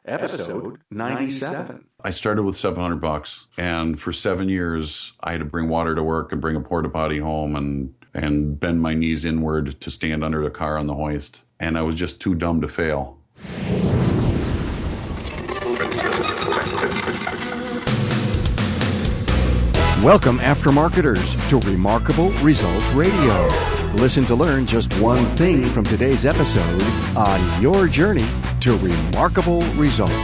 episode 97. I started with $700, and for 7 years, I had to bring water to work and bring a porta potty home and bend my knees inward to stand under the car on the hoist. And I was just too dumb to fail. Welcome, aftermarketers, to Remarkable Results Radio. Listen to learn just one thing from today's episode on your journey to remarkable results.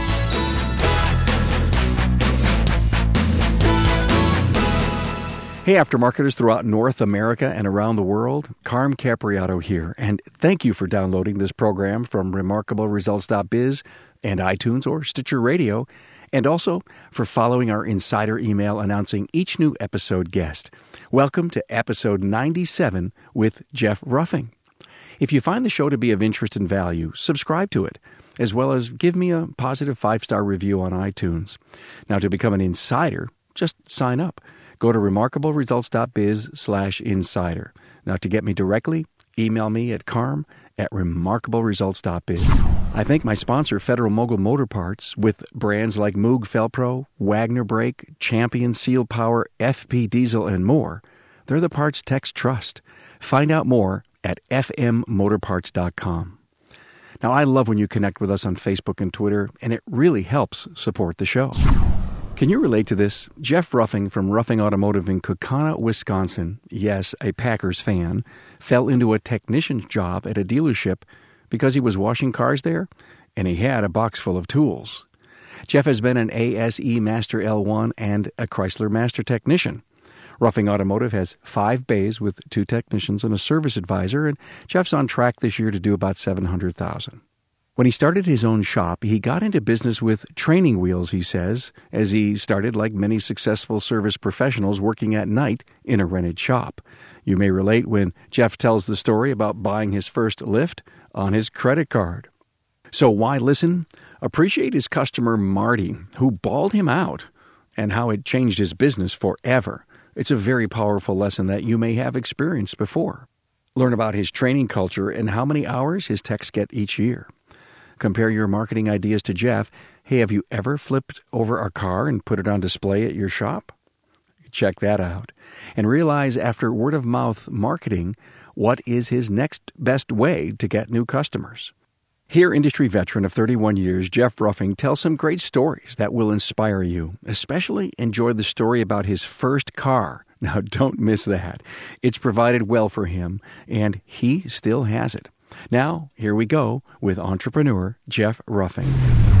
Hey, aftermarketers throughout North America and around the world, Carm Capriato here, and thank you for downloading this program from RemarkableResults.biz and iTunes or Stitcher Radio, and also for following our insider email announcing each new episode guest. Welcome to episode 97 with Jeff Ruffing. If you find the show to be of interest and value, subscribe to it, as well as give me a positive 5-star review on iTunes. Now, to become an insider, just sign up. Go to remarkableresults.biz/insider. Now, to get me directly, email me at carm@remarkableresults.biz. I thank my sponsor, Federal Mogul Motor Parts, with brands like Moog Felpro, Wagner Brake, Champion Seal Power, FP Diesel, and more. They're the parts techs trust. Find out more at fmmotorparts.com. Now, I love when you connect with us on Facebook and Twitter, and it really helps support the show. Can you relate to this? Jeff Ruffing from Ruffing Automotive in Kaukauna, Wisconsin, yes, a Packers fan, fell into a technician's job at a dealership because he was washing cars there, and he had a box full of tools. Jeff has been an ASE Master L1 and a Chrysler Master Technician. Ruffing Automotive has 5 bays with 2 technicians and a service advisor, and Jeff's on track this year to do about $700,000. When he started his own shop, he got into business with training wheels, he says, as he started, like many successful service professionals, working at night in a rented shop. You may relate when Jeff tells the story about buying his first lift on his credit card. So why listen? Appreciate his customer Marty, who bawled him out, and how it changed his business forever. It's a very powerful lesson that you may have experienced before. Learn about his training culture and how many hours his techs get each year. Compare your marketing ideas to Jeff. Hey, have you ever flipped over a car and put it on display at your shop? Check that out. And realize after word-of-mouth marketing, what is his next best way to get new customers. Here, industry veteran of 31 years, Jeff Ruffing tells some great stories that will inspire you. Especially enjoy the story about his first car. Now, don't miss that. It's provided well for him, and he still has it. Now, here we go with entrepreneur Jeff Ruffing.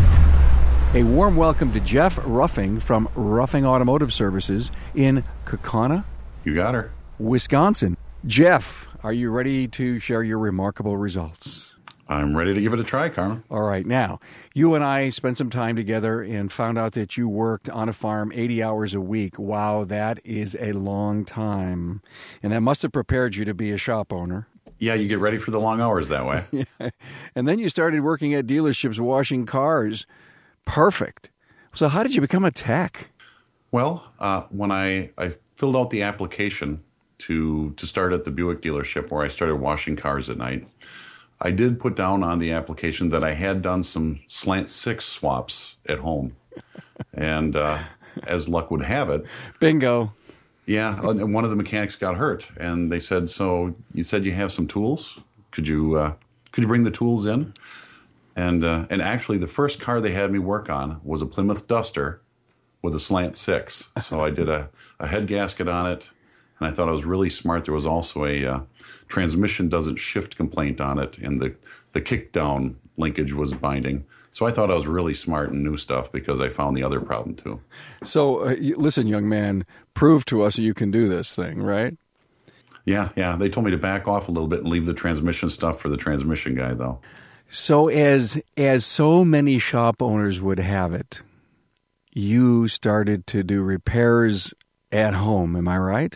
A warm welcome to Jeff Ruffing from Ruffing Automotive Services in Kaukauna, You got her. Wisconsin. Jeff, are you ready to share your remarkable results? I'm ready to give it a try, Carmen. All right. Now, you and I spent some time together and found out that you worked on a farm 80 hours a week. Wow, that is a long time. And that must have prepared you to be a shop owner. Yeah, you get ready for the long hours that way. Yeah. And then you started working at dealerships washing cars. Perfect. So how did you become a tech? Well, when I filled out the application to start at the Buick dealership where I started washing cars at night, I did put down on the application that I had done some slant 6 swaps at home. And as luck would have it... Bingo. Yeah, and one of the mechanics got hurt, and they said, "So you said you have some tools? Could you bring the tools in?" And actually, the first car they had me work on was a Plymouth Duster with a slant 6. So I did a head gasket on it, and I thought I was really smart. There was also a transmission doesn't shift complaint on it, and the kickdown linkage was binding. So I thought I was really smart and knew stuff because I found the other problem too. So listen, young man, prove to us you can do this thing, right? Yeah. They told me to back off a little bit and leave the transmission stuff for the transmission guy, though. So as so many shop owners would have it, you started to do repairs at home. Am I right?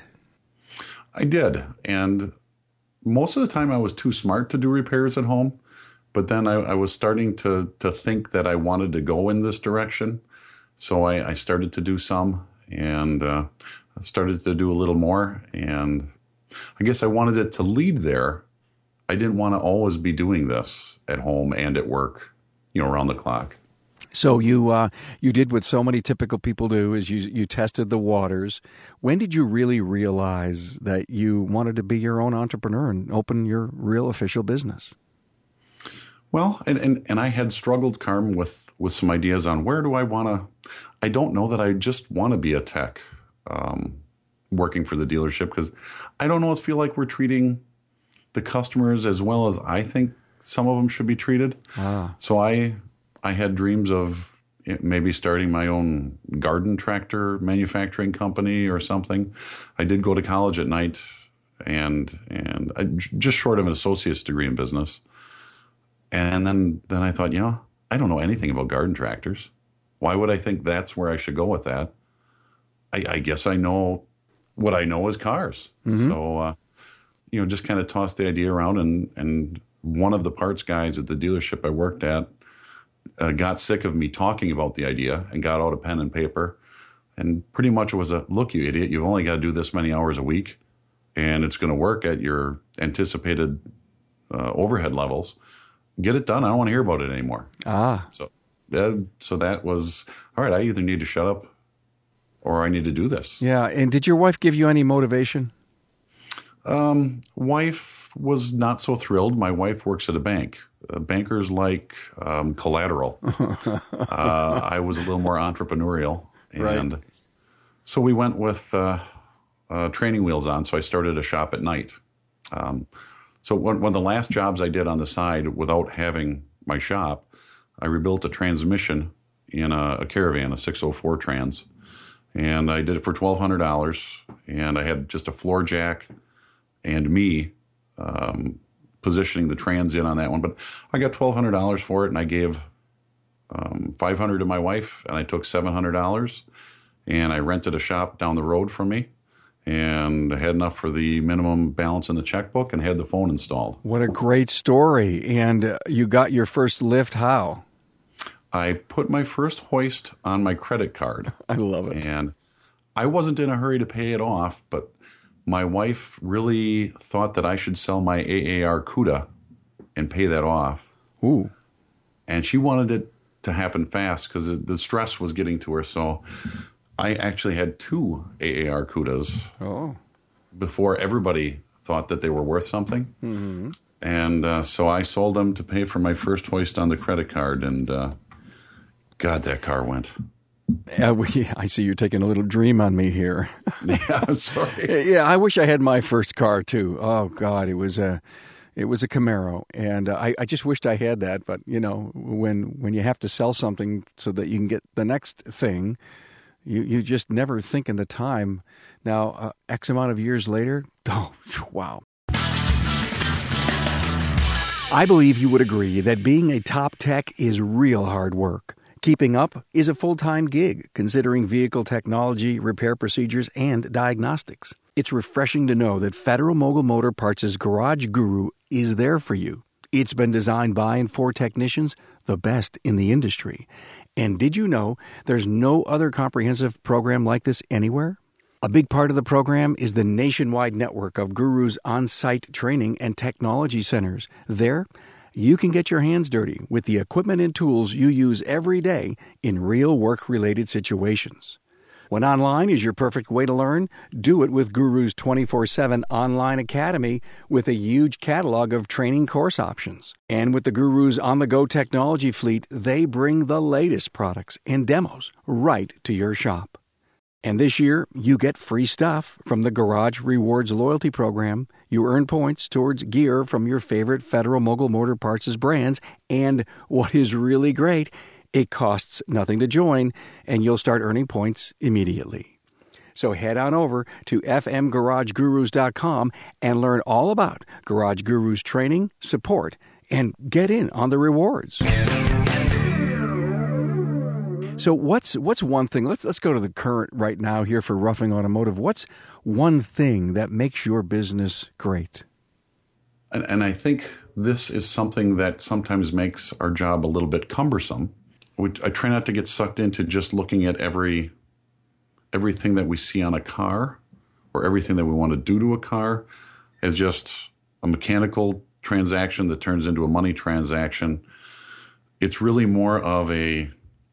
I did. And most of the time I was too smart to do repairs at home. But then I was starting to think that I wanted to go in this direction. So I started to do some and started to do a little more. And I guess I wanted it to lead there. I didn't want to always be doing this at home and at work, around the clock. So you did what so many typical people do, is you tested the waters. When did you really realize that you wanted to be your own entrepreneur and open your real official business? Well, and I had struggled, Carm, with some ideas on where do I want to. I don't know that I just want to be a tech working for the dealership, because I don't always feel like we're treating the customers as well as I think some of them should be treated. So I had dreams of maybe starting my own garden tractor manufacturing company or something. I did go to college at night, and I, just short of an associate's degree in business. And then I thought, I don't know anything about garden tractors. Why would I think that's where I should go with that? I guess I know what I know is cars. Mm-hmm. So, just kind of tossed the idea around, and one of the parts guys at the dealership I worked at got sick of me talking about the idea and got out a pen and paper, and pretty much it was look, you idiot, you've only got to do this many hours a week, and it's going to work at your anticipated overhead levels. Get it done. I don't want to hear about it anymore. So that was, all right, I either need to shut up or I need to do this. Yeah. And did your wife give you any motivation? Wife was not so thrilled. My wife works at a bank. Bankers like collateral. I was a little more entrepreneurial. And right. So we went with training wheels on. So I started a shop at night. So one of the last jobs I did on the side without having my shop, I rebuilt a transmission in a Caravan, a 604 Trans. And I did it for $1,200. And I had just a floor jack and me positioning the Trans in on that one. But I got $1,200 for it, and I gave $500 to my wife, and I took $700, and I rented a shop down the road from me. And I had enough for the minimum balance in the checkbook and had the phone installed. What a great story. And you got your first lift how? I put my first hoist on my credit card. I love it. And I wasn't in a hurry to pay it off, but my wife really thought that I should sell my AAR CUDA and pay that off. Ooh. And she wanted it to happen fast because the stress was getting to her. So I actually had 2 AAR CUDAs before everybody thought that they were worth something. Mm-hmm. And so I sold them to pay for my first hoist on the credit card. And God, that car went. I see you're taking a little dream on me here. Yeah, I'm sorry. Yeah, I wish I had my first car too. Oh God, it was a Camaro, and I just wished I had that. But when you have to sell something so that you can get the next thing, you just never think in the time. Now, X amount of years later, oh wow. I believe you would agree that being a top tech is real hard work. Keeping up is a full-time gig, considering vehicle technology, repair procedures, and diagnostics. It's refreshing to know that Federal Mogul Motor Parts' Garage Guru is there for you. It's been designed by and for technicians, the best in the industry. And did you know there's no other comprehensive program like this anywhere? A big part of the program is the nationwide network of Guru's on-site training and technology centers. There, you can get your hands dirty with the equipment and tools you use every day in real work-related situations. When online is your perfect way to learn, do it with Guru's 24/7 online academy with a huge catalog of training course options. And with the Guru's on-the-go technology fleet, they bring the latest products and demos right to your shop. And this year, you get free stuff from the Garage Rewards loyalty program. You earn points towards gear from your favorite Federal Mogul Motor Parts' brands. And what is really great, it costs nothing to join, and you'll start earning points immediately. So head on over to fmgaragegurus.com and learn all about Garage Gurus training, support, and get in on the rewards. So what's one thing? Let's go to the current right now here for Roughing Automotive. What's one thing that makes your business great? And I think this is something that sometimes makes our job a little bit cumbersome. I try not to get sucked into just looking at everything that we see on a car or everything that we want to do to a car as just a mechanical transaction that turns into a money transaction. It's really more of a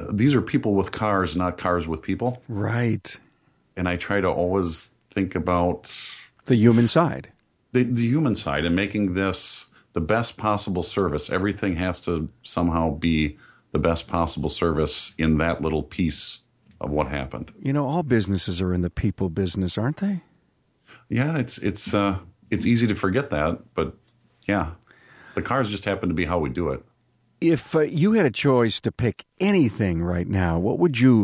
these are people with cars, not cars with people. Right. And I try to always think about the human side. The human side, and making this the best possible service. Everything has to somehow be the best possible service in that little piece of what happened. You know, all businesses are in the people business, aren't they? Yeah, it's easy to forget that, but yeah, the cars just happen to be how we do it. If you had a choice to pick anything right now, what would you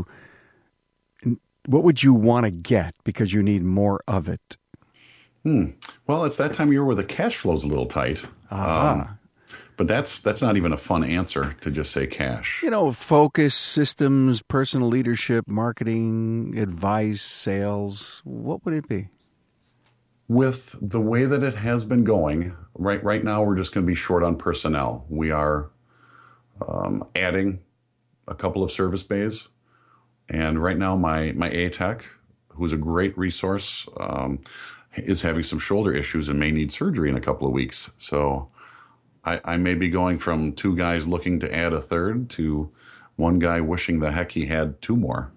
want to get because you need more of it? Well, it's that time of year where the cash flow's a little tight. But that's not even a fun answer to just say cash. You know, focus, systems, personal leadership, marketing, advice, sales. What would it be? With the way that it has been going, right now we're just going to be short on personnel. We are adding a couple of service bays. And right now my A-Tech, who's a great resource, is having some shoulder issues and may need surgery in a couple of weeks. So I may be going from 2 guys looking to add a third to 1 guy wishing the heck he had 2 more.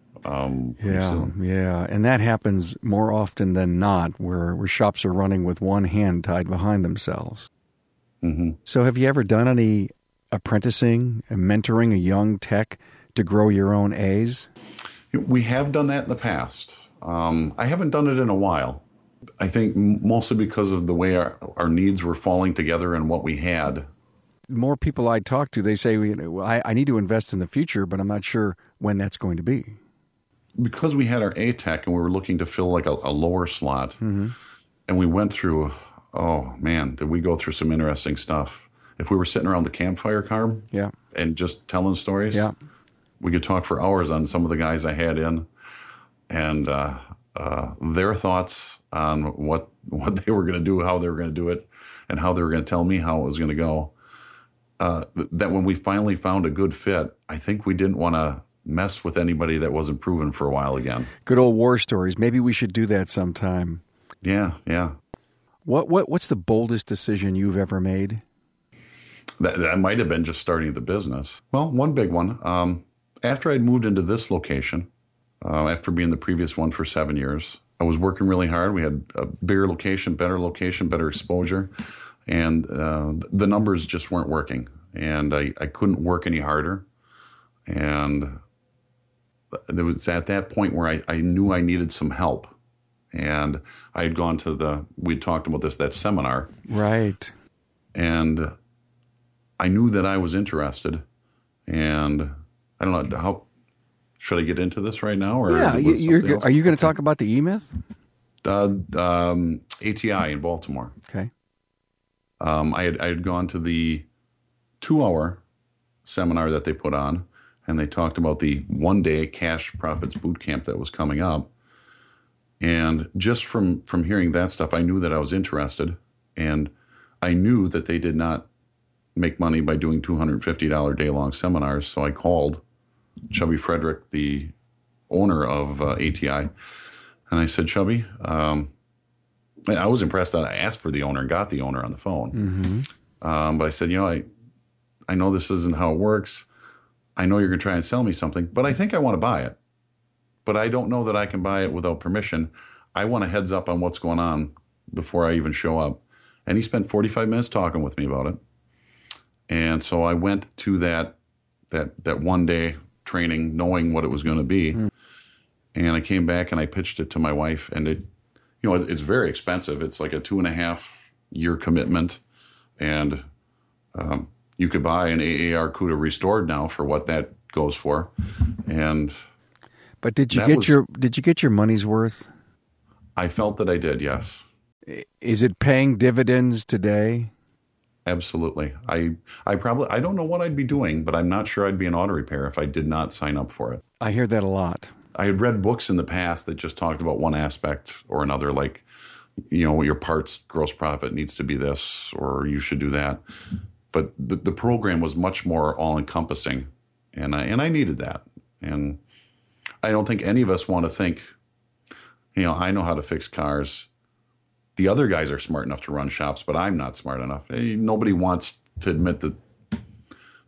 Yeah. And that happens more often than not where shops are running with one hand tied behind themselves. Mm-hmm. So have you ever done any apprenticing and mentoring a young tech to grow your own A's? We have done that in the past. I haven't done it in a while. I think mostly because of the way our needs were falling together and what we had. More people I talk to, they say, I need to invest in the future, but I'm not sure when that's going to be. Because we had our A-Tech and we were looking to fill like a lower slot, mm-hmm. and we went through, oh man, did we go through some interesting stuff. If we were sitting around the campfire, Carm, and just telling stories, we could talk for hours on some of the guys I had in, and their thoughts on what they were going to do, how they were going to do it, and how they were going to tell me how it was going to go. That when we finally found a good fit, I think we didn't want to mess with anybody that wasn't proven for a while again. Good old war stories. Maybe we should do that sometime. Yeah. What's the boldest decision you've ever made? That might have been just starting the business. Well, one big one. After I'd moved into this location, after being the previous one for 7 years, I was working really hard. We had a bigger location, better exposure, and the numbers just weren't working. And I couldn't work any harder. And it was at that point where I knew I needed some help. And I had gone to we'd talked about that seminar. Right. And I knew that I was interested. And I don't know, how should I get into this right now? Or are you going to talk about the E-Myth? ATI in Baltimore. Okay. I had gone to the 2-hour seminar that they put on, and they talked about the 1-day cash profits boot camp that was coming up. And just from hearing that stuff, I knew that I was interested, and I knew that they did not make money by doing $250 day-long seminars. So I called Chubby Frederick, the owner of ATI, and I said, Chubby, I was impressed that I asked for the owner and got the owner on the phone. Mm-hmm. But I said, I know this isn't how it works. I know you're going to try and sell me something, but I think I want to buy it. But I don't know that I can buy it without permission. I want a heads up on what's going on before I even show up. And he spent 45 minutes talking with me about it. And so I went to that 1-day training knowing what it was going to be. Mm. And I came back and I pitched it to my wife, and it's very expensive. It's like a 2.5-year commitment. And you could buy an AAR CUDA restored now for what that goes for. But did you get your money's worth? I felt that I did, yes. Is it paying dividends today? Absolutely. I don't know what I'd be doing, but I'm not sure I'd be an auto repair if I did not sign up for it. I hear that a lot. I had read books in the past that just talked about one aspect or another, like, your parts gross profit needs to be this, or you should do that. But the program was much more all-encompassing, and I needed that. And I don't think any of us want to think, I know how to fix cars. The other guys are smart enough to run shops, but I'm not smart enough. Nobody wants to admit that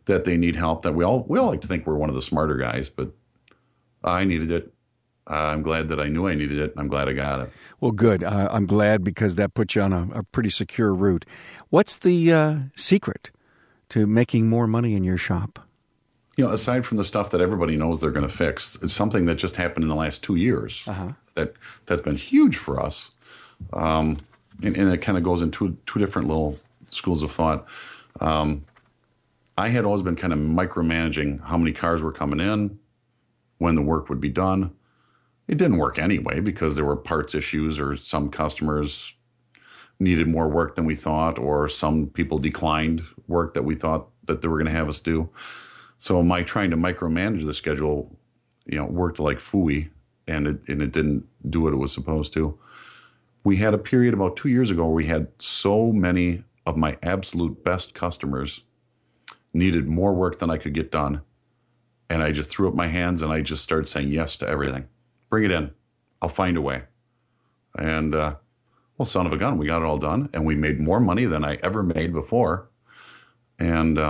that they need help, that we all like to think we're one of the smarter guys, but I needed it. I'm glad that I knew I needed it. I'm glad I got it. Well, good. I'm glad, because that puts you on a pretty secure route. What's the secret to making more money in your shop? Aside from the stuff that everybody knows they're going to fix, it's something that just happened in the last 2 years. That's been huge for us. And it kind of goes into two different little schools of thought. I had always been kind of micromanaging how many cars were coming in, when the work would be done. It didn't work anyway because there were parts issues, or some customers needed more work than we thought, or some people declined work that we thought that they were going to have us do. So my trying to micromanage the schedule, worked like phooey, and it didn't do what it was supposed to. We had a period about 2 years ago where we had so many of my absolute best customers needed more work than I could get done. And I just threw up my hands and I just started saying yes to everything. Bring it in. I'll find a way. And, son of a gun, we got it all done. And we made more money than I ever made before. And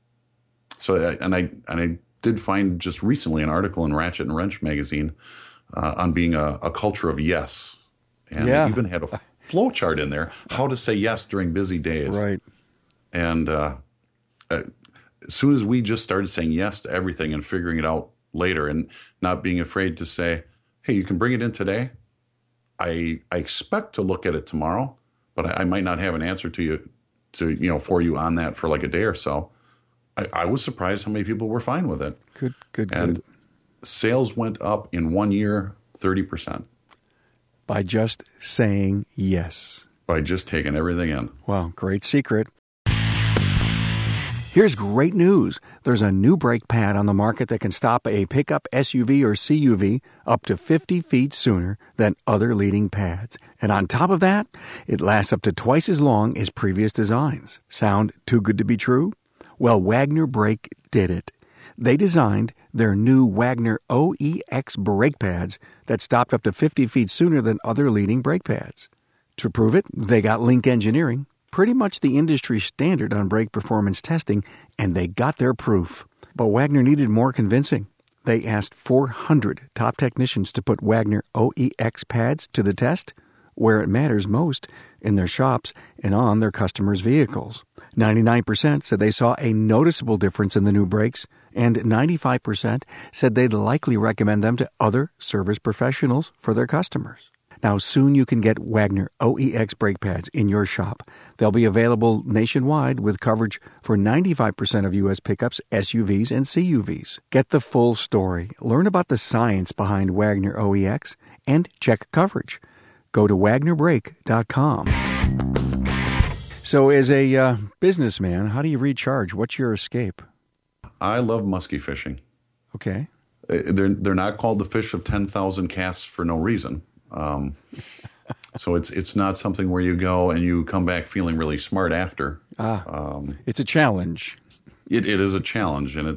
I did find just recently an article in Ratchet and Wrench magazine on being a culture of yes. And it even had a flow chart in there, how to say yes during busy days. Right. And as soon as we just started saying yes to everything and figuring it out later, and not being afraid to say, hey, you can bring it in today. I expect to look at it tomorrow, but I might not have an answer for you on that for like a day or so. I was surprised how many people were fine with it. Good. And sales went up in 1 year 30%. By just saying yes. By just taking everything in. Wow, great secret. Here's great news. There's a new brake pad on the market that can stop a pickup SUV or CUV up to 50 feet sooner than other leading pads. And on top of that, it lasts up to twice as long as previous designs. Sound too good to be true? Well, Wagner Brake did it. They designed their new Wagner OEX brake pads that stopped up to 50 feet sooner than other leading brake pads. To prove it, they got Link Engineering, pretty much the industry standard on brake performance testing, and they got their proof. But Wagner needed more convincing. They asked 400 top technicians to put Wagner OEX pads to the test, where it matters most, in their shops and on their customers' vehicles. 99% said they saw a noticeable difference in the new brakes, and 95% said they'd likely recommend them to other service professionals for their customers. Now, soon you can get Wagner OEX brake pads in your shop. They'll be available nationwide with coverage for 95% of U.S. pickups, SUVs, and CUVs. Get the full story. Learn about the science behind Wagner OEX and check coverage. Go to WagnerBrake.com. So as a businessman, how do you recharge? What's your escape? I love muskie fishing. Okay. They're not called the fish of 10,000 casts for no reason. So it's not something where you go and you come back feeling really smart after. It's a challenge. It is a challenge, and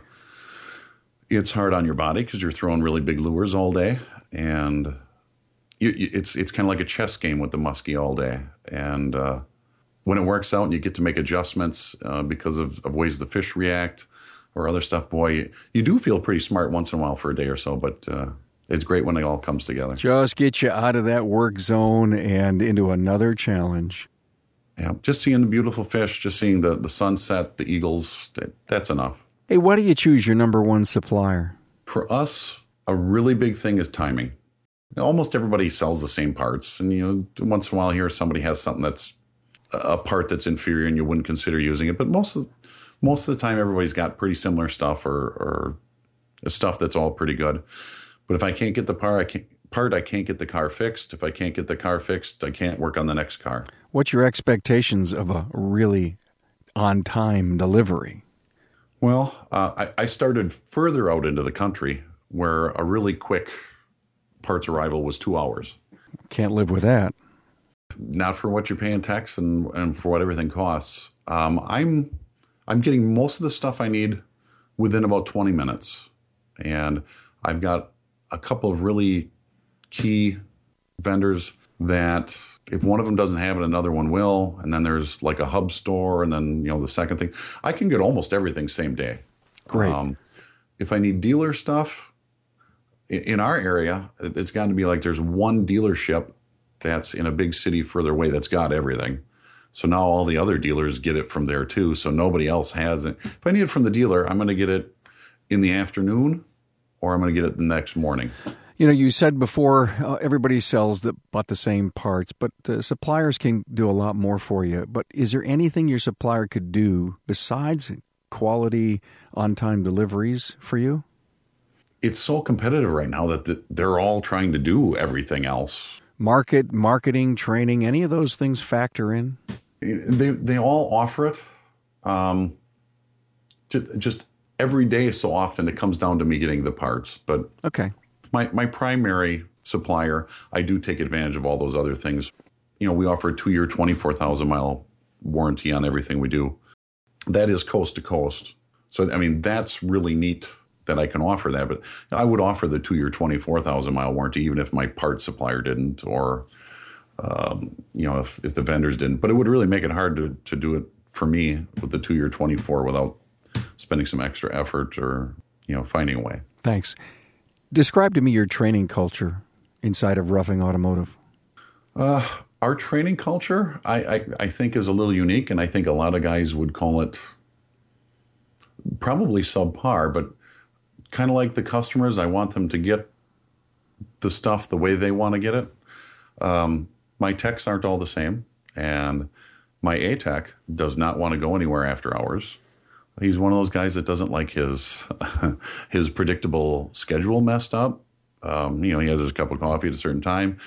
it's hard on your body because you're throwing really big lures all day, and it's kind of like a chess game with the muskie all day. And when it works out and you get to make adjustments because of ways the fish react or other stuff, boy, you do feel pretty smart once in a while for a day or so, but it's great when it all comes together. Just get you out of that work zone and into another challenge. Yeah, just seeing the beautiful fish, just seeing the sunset, the eagles, that's enough. Hey, why do you choose your number one supplier? For us, a really big thing is timing. Almost everybody sells the same parts, and once in a while here somebody has something that's a part that's inferior and you wouldn't consider using it. But most of the time, everybody's got pretty similar stuff or stuff that's all pretty good. But if I can't get the part, I can't get the car fixed. If I can't get the car fixed, I can't work on the next car. What's your expectations of a really on-time delivery? Well, I started further out into the country where a really quick parts arrival was 2 hours. Can't live with that. Not for what you're paying tax and for what everything costs. I'm getting most of the stuff I need within about 20 minutes. And I've got a couple of really key vendors that if one of them doesn't have it, another one will. And then there's like a hub store, and then, the second thing. I can get almost everything same day. Great. If I need dealer stuff, in our area, it's got to be like there's one dealership that's in a big city further away that's got everything. So now all the other dealers get it from there too. So nobody else has it. If I need it from the dealer, I'm going to get it in the afternoon, or I'm going to get it the next morning. You said before everybody sells about the same parts, but suppliers can do a lot more for you. But is there anything your supplier could do besides quality on-time deliveries for you? It's so competitive right now that they're all trying to do everything else. Marketing, training, any of those things factor in? They all offer it. Just every day so often it comes down to me getting the parts. But okay. My primary supplier, I do take advantage of all those other things. We offer a 2-year, 24,000-mile warranty on everything we do. That is coast to coast. So, that's really neat that I can offer that. But I would offer the 2-year, 24,000-mile warranty even if my parts supplier didn't, or, if the vendors didn't. But it would really make it hard to do it for me with the 2-year, 24 without spending some extra effort or, finding a way. Thanks. Describe to me your training culture inside of Ruffing Automotive. Our training culture, I think, is a little unique, and I think a lot of guys would call it probably subpar, but kind of like the customers, I want them to get the stuff the way they want to get it. My techs aren't all the same, and my A-tech does not want to go anywhere after hours. He's one of those guys that doesn't like his predictable schedule messed up. He has his cup of coffee at a certain time.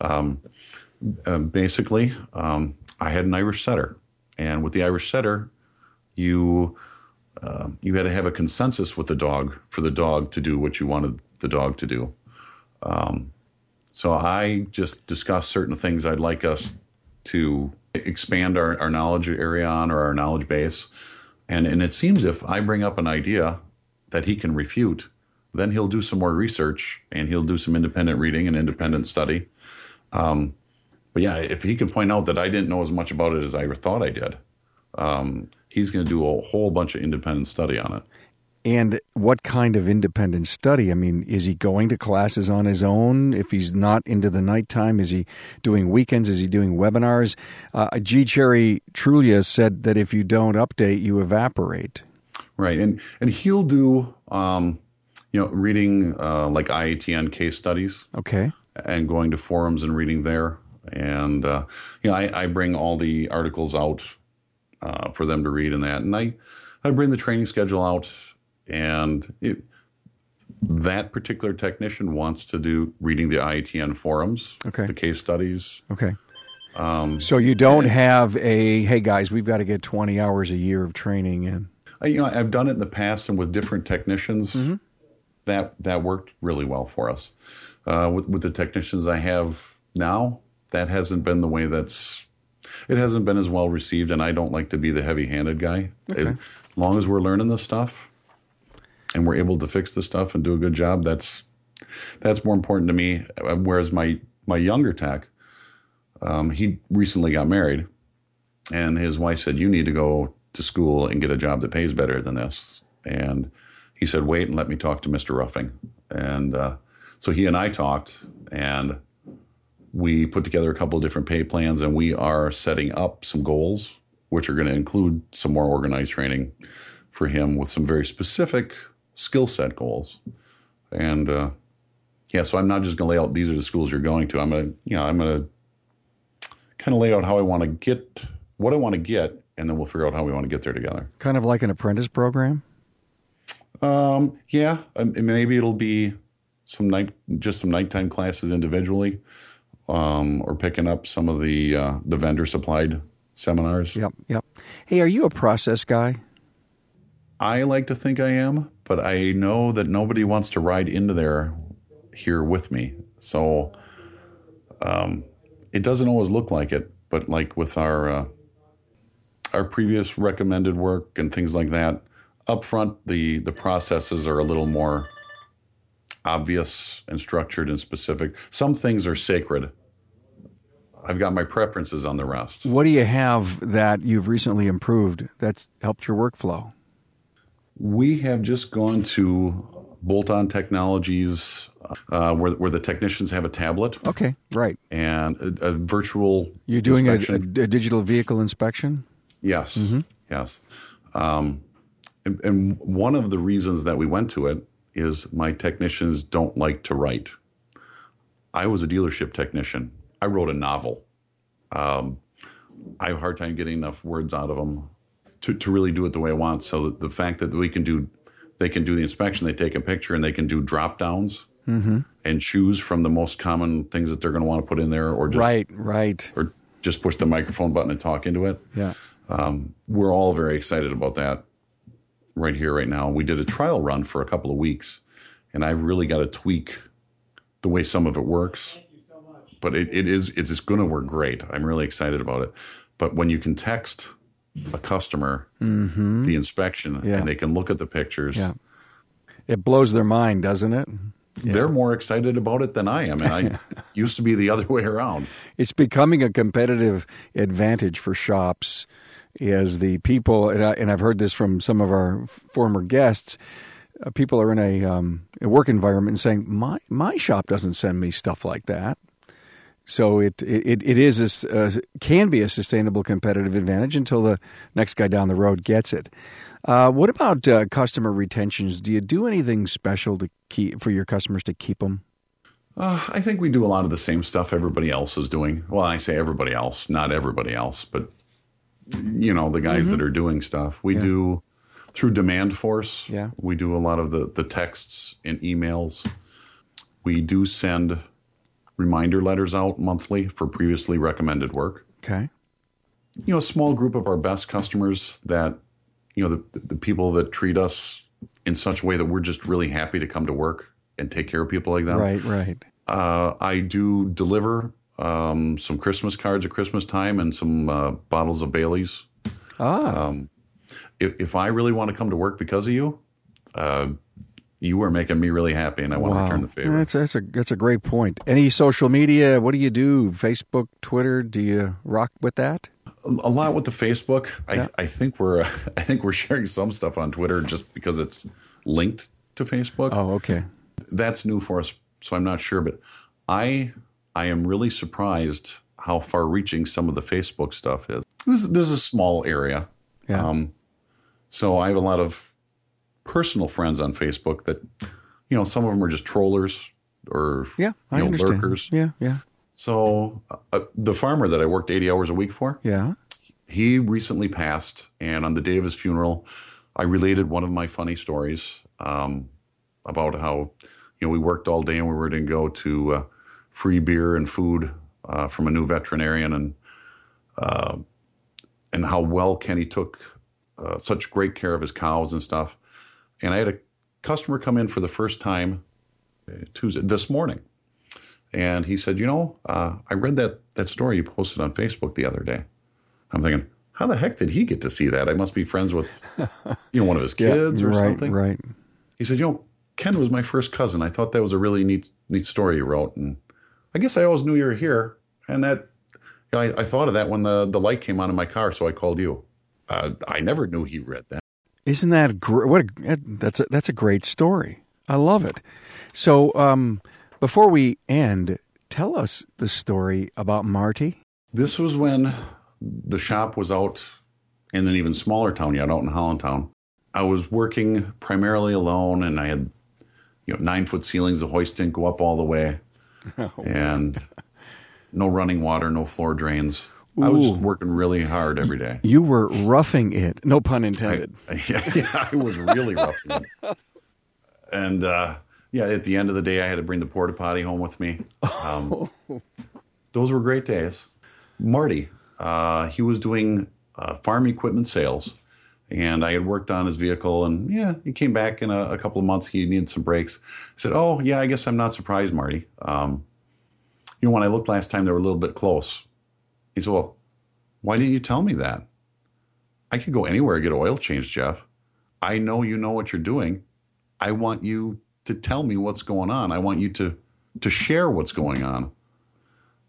Basically, I had an Irish setter, and with the Irish setter, you had to have a consensus with the dog for the dog to do what you wanted the dog to do. So I just discussed certain things I'd like us to expand our knowledge area on, or our knowledge base. And it seems if I bring up an idea that he can refute, then he'll do some more research and he'll do some independent reading and independent study. But yeah, if he can point out that I didn't know as much about it as I thought I did, he's going to do a whole bunch of independent study on it. And what kind of independent study? Is he going to classes on his own? If he's not into the nighttime, is he doing weekends? Is he doing webinars? G. Cherry Trulia said that if you don't update, you evaporate. Right. And he'll do, reading like IATN case studies. Okay. And going to forums and reading there. And, I bring all the articles out for them to read and that. And I bring the training schedule out. And that particular technician wants to do reading the IATN forums, okay, the case studies. Okay. So you don't have hey guys, we've got to get 20 hours a year of training in. I've done it in the past and with different technicians. Mm-hmm. That worked really well for us. With the technicians I have now, that hasn't been the way it hasn't been as well received, and I don't like to be the heavy-handed guy. Okay. As long as we're learning this stuff and we're able to fix this stuff and do a good job, that's more important to me. Whereas my younger tech, he recently got married, and his wife said, "You need to go to school and get a job that pays better than this." And he said, "Wait and let me talk to Mr. Ruffing." And so he and I talked, and we put together a couple of different pay plans, and we are setting up some goals, which are going to include some more organized training for him with some very specific skill set goals. And so I'm not just going to lay out, these are the schools you're going to. I'm going to kind of lay out how I want to get, what I want to get, and then we'll figure out how we want to get there together. Kind of like an apprentice program? Maybe it'll be some nighttime classes individually, or picking up some of the vendor supplied seminars. Yep. Hey, are you a process guy? I like to think I am, but I know that nobody wants to ride into there here with me. So it doesn't always look like it, but like with our previous recommended work and things like that, up front the processes are a little more obvious and structured and specific. Some things are sacred I've got my preferences on the rest. What do you have that you've recently improved that's helped your workflow? We have just gone to bolt-on technologies where the technicians have a tablet. Okay, right. And a virtual You're doing a digital vehicle inspection? Yes, yes. And one of the reasons that we went to it is my technicians don't like to write. I was a dealership technician. I wrote a novel. I have a hard time getting enough words out of them to really do it the way I want. So the fact that they can do the inspection, they take a picture, and they can do drop downs and choose from the most common things that they're going to want to put in there, or just or just push the microphone button and talk into it. Yeah, we're all very excited about that right here, right now. We did a trial run for a couple of weeks, and I've really got to tweak the way some of it works. But it's going to work great. I'm really excited about it. But when you can text a customer the inspection and they can look at the pictures, it blows their mind, doesn't it? They're more excited about it than I am. And I used to be the other way around. It's becoming a competitive advantage for shops as the people, and I've heard this from some of our former guests, people are in a work environment and saying, my shop doesn't send me stuff like that. So it can be a sustainable competitive advantage until the next guy down the road gets it. What about customer retentions? Do you do anything special for your customers to keep them? I think we do a lot of the same stuff everybody else is doing. Well, I say everybody else, not everybody else, but the guys that are doing stuff. We do through Demand Force. Yeah. We do a lot of the texts and emails. We do send reminder letters out monthly for previously recommended work. Okay. A small group of our best customers that, the people that treat us in such a way that we're just really happy to come to work and take care of people like that. Right. I do deliver some Christmas cards at Christmas time and some bottles of Bailey's. If I really want to come to work because of you, you are making me really happy, and I want to return the favor. That's a great point. Any social media? What do you do? Facebook, Twitter? Do you rock with that? A lot with the Facebook. Yeah. I think we're sharing some stuff on Twitter just because it's linked to Facebook. Oh, okay. That's new for us, so I'm not sure. But I am really surprised how far-reaching some of the Facebook stuff is. This is a small area. Yeah. So I have a lot of personal friends on Facebook that, some of them are just trollers or lurkers. Yeah. So the farmer that I worked 80 hours a week for, he recently passed, and on the day of his funeral, I related one of my funny stories about how, we worked all day and we were going to go to free beer and food from a new veterinarian, and how well Kenny took such great care of his cows and stuff. And I had a customer come in for the first time this morning. And he said, I read that story you posted on Facebook the other day. I'm thinking, how the heck did he get to see that? I must be friends with, one of his kids or something. Right. He said, Ken was my first cousin. I thought that was a really neat story you wrote. And I guess I always knew you were here. And that, I thought of that when the light came on in my car, so I called you. I never knew he read that. Isn't that great? That's a great story. I love it. So before we end, tell us the story about Marty. This was when the shop was out in an even smaller town yet, out in Hollandtown. I was working primarily alone, and I had 9-foot ceilings. The hoist didn't go up all the way, and no running water, no floor drains. Ooh. I was working really hard every day. You were roughing it. No pun intended. I was really roughing it. And, at the end of the day, I had to bring the porta potty home with me. Those were great days. Marty, he was doing farm equipment sales, and I had worked on his vehicle, and, he came back in a couple of months. He needed some brakes. I said, I guess I'm not surprised, Marty. When I looked last time, they were a little bit close. He said, well, why didn't you tell me that? I could go anywhere and get oil changed, Jeff. I know you know what you're doing. I want you to tell me what's going on. I want you to share what's going on.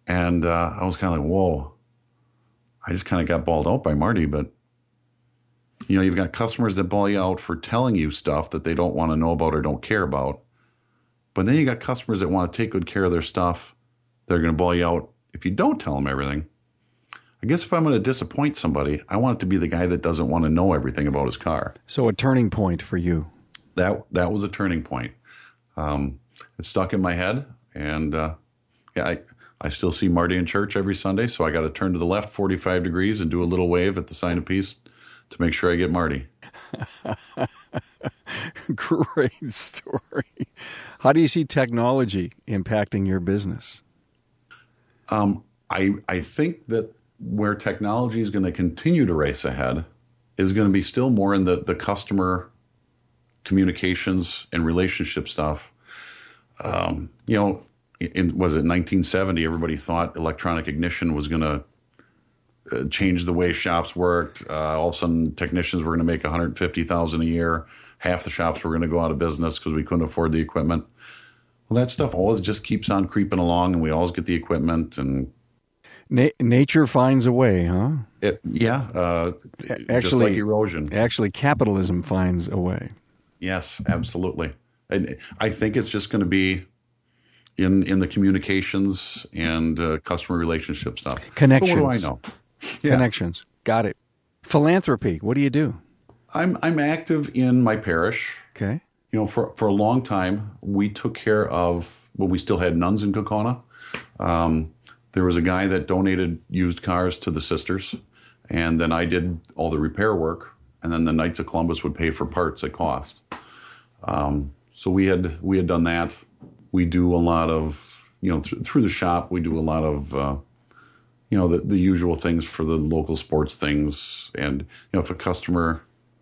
And I was kind of like, whoa, I just kind of got bawled out by Marty. But, you've got customers that bawl you out for telling you stuff that they don't want to know about or don't care about. But then you got customers that want to take good care of their stuff. They're going to bawl you out if you don't tell them everything. I guess if I'm going to disappoint somebody, I want it to be the guy that doesn't want to know everything about his car. So a turning point for you. That was a turning point. It stuck in my head. And I still see Marty in church every Sunday. So I got to turn to the left 45 degrees and do a little wave at the sign of peace to make sure I get Marty. Great story. How do you see technology impacting your business? I think that where technology is going to continue to race ahead is going to be still more in the customer communications and relationship stuff. Was it 1970? Everybody thought electronic ignition was going to change the way shops worked. All of a sudden, technicians were going to make $150,000 a year. Half the shops were going to go out of business because we couldn't afford the equipment. Well, that stuff always just keeps on creeping along, and we always get the equipment. And nature finds a way, huh? Actually, just like erosion. Actually, capitalism finds a way. Yes, absolutely. And I think it's just going to be in the communications and customer relationship stuff. Connections. But what do I know? Yeah. Connections. Got it. Philanthropy. What do you do? I'm active in my parish. Okay. For a long time, we took care of, when we still had nuns in Kaukauna. There was a guy that donated used cars to the sisters, and then I did all the repair work, and then the Knights of Columbus would pay for parts at cost. So we had done that. We do a lot of, through the shop, we do a lot of, the usual things for the local sports things. And, if a customer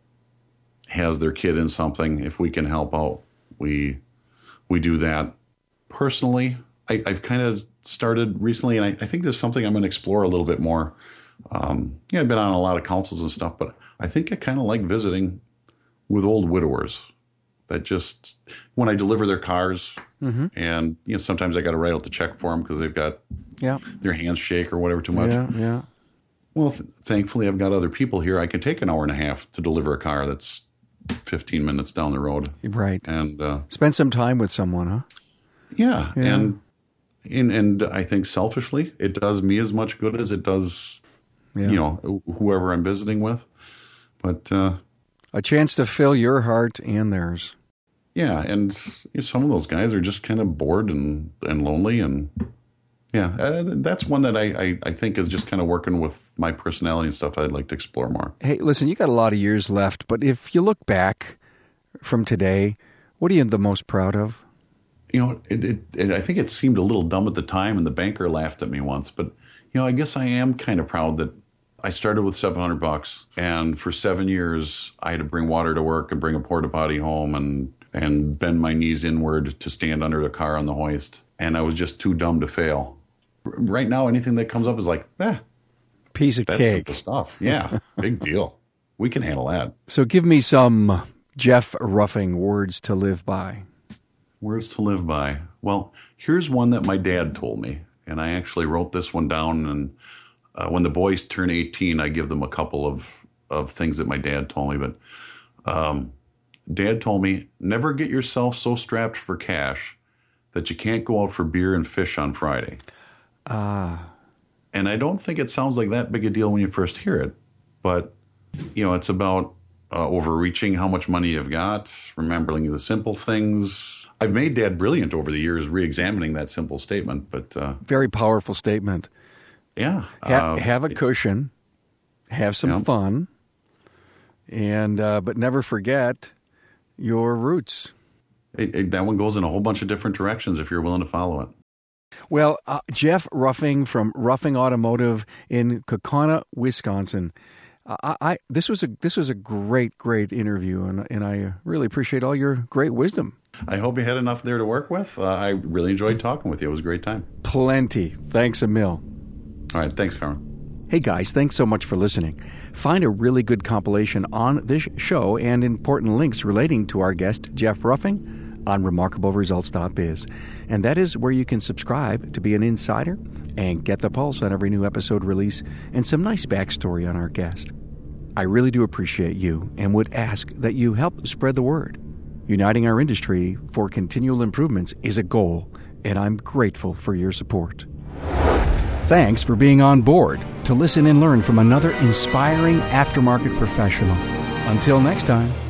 has their kid in something, if we can help out, we do that. Personally, I've kind of started recently, and I think there's something I'm going to explore a little bit more. I've been on a lot of councils and stuff, but I think I kind of like visiting with old widowers that just, when I deliver their cars, and sometimes I got to write out the check for them because they've got their hands shake or whatever too much. Yeah. Well, thankfully, I've got other people here. I can take an hour and a half to deliver a car that's 15 minutes down the road. Right. And spend some time with someone, huh? Yeah. And I think selfishly, it does me as much good as it does, whoever I'm visiting with. But a chance to fill your heart and theirs. Yeah, and some of those guys are just kind of bored and lonely, and that's one that I think is just kind of working with my personality and stuff I'd like to explore more. Hey, listen, you got a lot of years left, but if you look back from today, what are you the most proud of? I think it seemed a little dumb at the time, and the banker laughed at me once, but I guess I am kind of proud that I started with $700, and for 7 years I had to bring water to work and bring a porta potty home and bend my knees inward to stand under the car on the hoist, and I was just too dumb to fail. Right now, anything that comes up is like, piece of that's cake. Simple stuff. Yeah, big deal. We can handle that. So give me some Jeff Ruffing words to live by. Words to live by. Well, here's one that my dad told me, and I actually wrote this one down, and when the boys turn 18, I give them a couple of things that my dad told me. But Dad told me, never get yourself so strapped for cash that you can't go out for beer and fish on Friday. And I don't think it sounds like that big a deal when you first hear it. But, it's about overreaching how much money you've got, remembering the simple things. I've made Dad brilliant over the years re-examining that simple statement. But very powerful statement. Yeah. Have a cushion, have some fun, and but never forget your roots. That one goes in a whole bunch of different directions if you're willing to follow it. Well, Jeff Ruffing from Ruffing Automotive in Kaukauna, Wisconsin. This was a great interview, and I really appreciate all your great wisdom. I hope you had enough there to work with. I really enjoyed talking with you. It was a great time. Plenty. Thanks a mil. All right. Thanks, Carmen. Hey guys, thanks so much for listening. Find a really good compilation on this show and important links relating to our guest, Jeff Ruffing, on remarkableresults.biz. And that is where you can subscribe to be an insider and get the pulse on every new episode release and some nice backstory on our guest. I really do appreciate you and would ask that you help spread the word. Uniting our industry for continual improvements is a goal, and I'm grateful for your support. Thanks for being on board to listen and learn from another inspiring aftermarket professional. Until next time.